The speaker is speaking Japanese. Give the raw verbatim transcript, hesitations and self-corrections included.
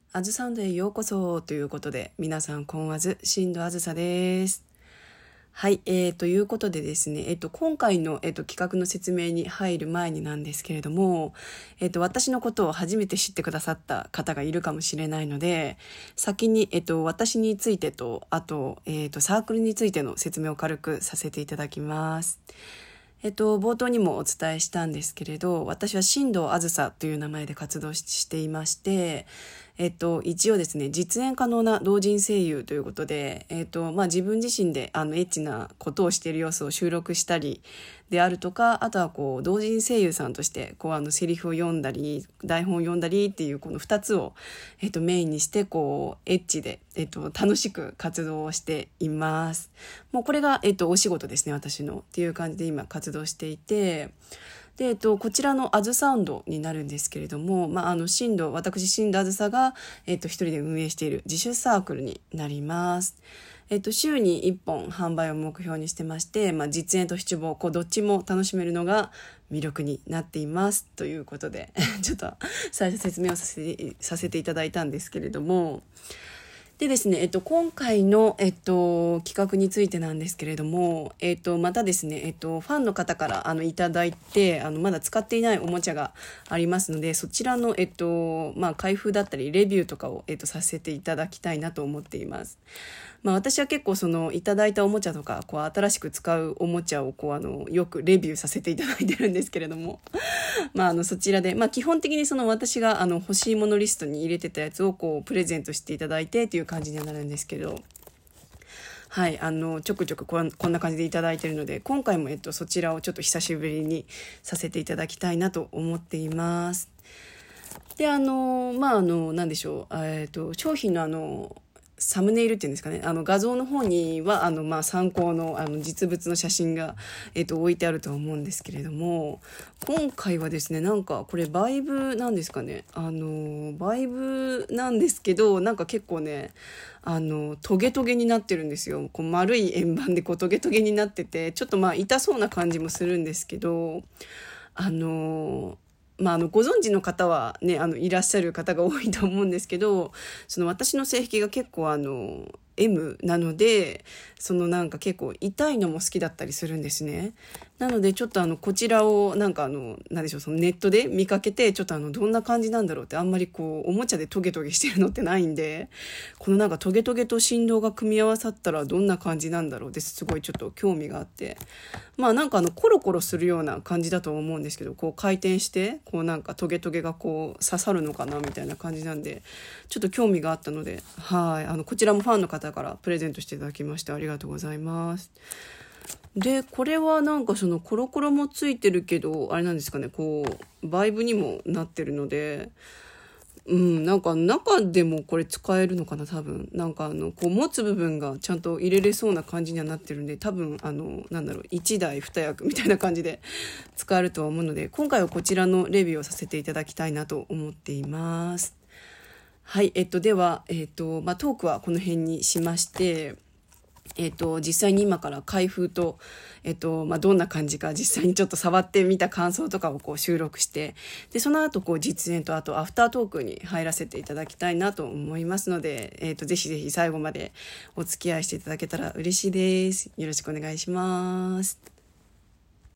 あずサウンドへようこそということで、皆さんこんあず、新藤あずさです。はい、えー、ということでですね、えっと、今回の、えっと、企画の説明に入る前になんですけれども、えっと、私のことを初めて知ってくださった方がいるかもしれないので、先に、えっと、私についてと、あと、えっと、サークルについての説明を軽くさせていただきます。えっと、冒頭にもお伝えしたんですけれど、私は新藤あずさという名前で活動していまして、えっと、一応ですね、実演可能な同人声優ということで、えっと、まあ、自分自身であのエッチなことをしている様子を収録したりであるとか、あとはこう、同人声優さんとして、こう、あの、セリフを読んだり、台本を読んだりっていう、この二つを、えっと、メインにして、こう、エッチで、えっと、楽しく活動をしています。もうこれが、えっと、お仕事ですね、私の。っていう感じで今活動していて、で、えっと、こちらのあずサウンドになるんですけれども、まあ、あの、新藤、私、新藤あずさが、えっと、一人で運営している自主サークルになります。えっと、週にいっぽん販売を目標にしてまして、まあ、実演と七望、こう、どっちも楽しめるのが魅力になっています。ということで、ちょっと最初説明をさせて、させていただいたんですけれども、でですね、えっと、今回の、えっと、企画についてなんですけれども、えっと、またですね、えっと、ファンの方からあのいただいて、あのまだ使っていないおもちゃがありますので、そちらの、えっと、まあ、開封だったり、レビューとかを、えっと、させていただきたいなと思っています。まあ、私は結構そのいただいたおもちゃとか、こう新しく使うおもちゃをこうあのよくレビューさせていただいてるんですけれども、まあ、あのそちらで、まあ、基本的にその私があの欲しいものリストに入れてたやつをこうプレゼントしていただいてっていう感じにはなるんですけど、はい、あのちょくちょくこんこんな感じでいただいているので、今回も、えっと、そちらをちょっと久しぶりにさせていただきたいなと思っています。で、あのまああのなんでしょう、えっと商品のあのサムネイルっていうんですかね、あの画像の方にはあの、まあ、参考のあの実物の写真が、えっと、置いてあるとは思うんですけれども、今回はですね、なんかこれバイブなんですかね、あのバイブなんですけど、なんか結構ね、あのトゲトゲになってるんですよ。こう丸い円盤でこうトゲトゲになってて、ちょっとまあ痛そうな感じもするんですけど、あのまあ、あのご存知の方はね、あのいらっしゃる方が多いと思うんですけど、その私の性癖が結構あの エム なので、そのなんか結構痛いのも好きだったりするんですね。なのでちょっとあのこちらをなんかあのなんでしょう、そのネットで見かけて、ちょっとあのどんな感じなんだろうって、あんまりこうおもちゃでトゲトゲしてるのってないんで、このなんかトゲトゲと振動が組み合わさったらどんな感じなんだろうってすごいちょっと興味があって、まあなんかあのコロコロするような感じだと思うんですけど、こう回転してこうなんかトゲトゲがこう刺さるのかなみたいな感じなんで、ちょっと興味があったので、はい、あのこちらもファンの方からプレゼントしていただきましてありがとうございます。で、これはなんかそのコロコロもついてるけど、あれなんですかね、こうバイブにもなってるので、うん、なんか中でもこれ使えるのかな、多分。なんかあの、こう持つ部分がちゃんと入れれそうな感じにはなってるんで、多分あの、なんだろう、一台二役みたいな感じで使えるとは思うので、今回はこちらのレビューをさせていただきたいなと思っています。はい、えっと、では、えっと、まあ、トークはこの辺にしまして、えっと、実際に今から開封と、えっと、まあ、どんな感じか実際にちょっと触ってみた感想とかをこう収録して、で、その後こう実演とあとアフタートークに入らせていただきたいなと思いますので、えっと、ぜひぜひ最後までお付き合いしていただけたら嬉しいです。よろしくお願いします。